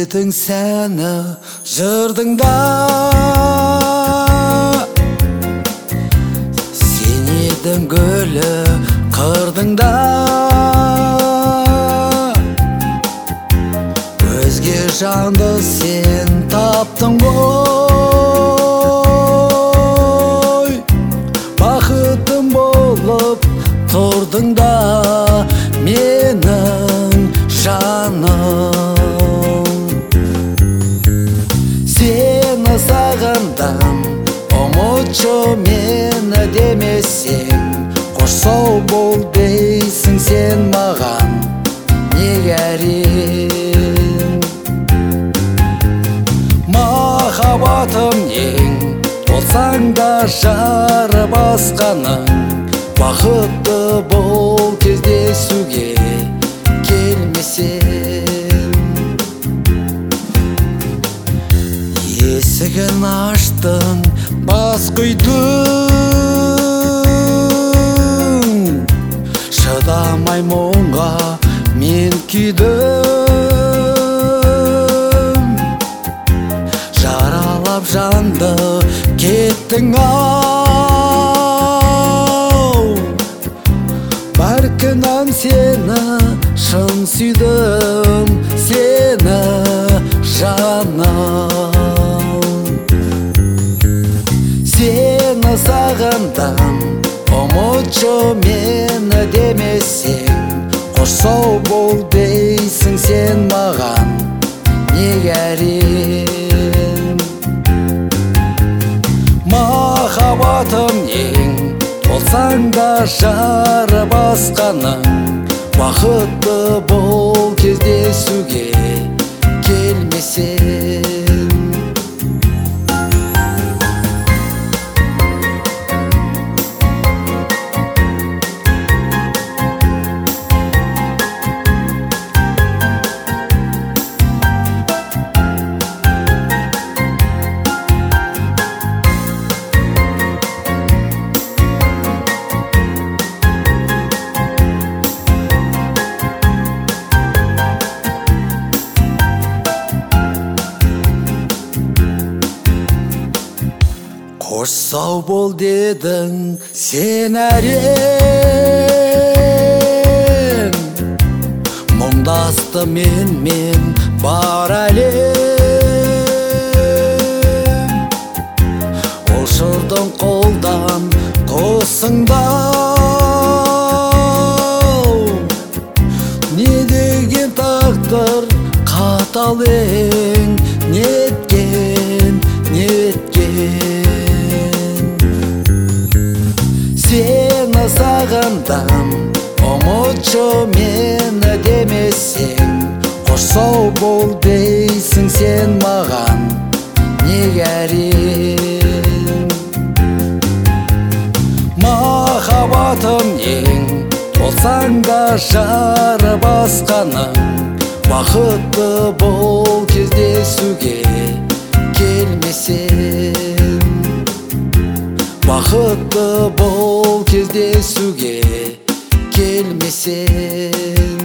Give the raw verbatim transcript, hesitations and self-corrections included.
едің сәні жырдыңда, сен едің гүлі қырдыңда. Өзге жанды сен таптың ғой, бақытым болып тұрдың да менің жаным. Сені сағындым, ұмытшы мені демесең, қош сау бол дейсің сен маған неге әрең. Махаббатым ең болсаң да жары басқаның, бақытты бол кездесуге келмесең. Есігін аштың бас құйдың, шыдамай мұңға мен күйдім. Жаралап жанды кеттің ау, бәлкім сені шын сүйдім, сені жаным. Сені сағындым, ұмытшы мені демесең, қош сау бол дейсің сен маған неге әрең. Махаббатым ең болсаң да жары басқаның, бақытты бол кездесуге келмесең. Қош сау бол дедің сен әрең, мұңдасты менмен бар әлем. Ұшырдың қолдан қосыңда, не деген тағдыр қатал ең, неткен, неткен. Сені сағындым, ұмытшы мені демесең, қош сау бол дейсің сен маған неге әрең. Махаббатым ең болсаң да жары басқаның, бақытты бол кездесуге келмесең. Бақытты бол кездесуге келмесең.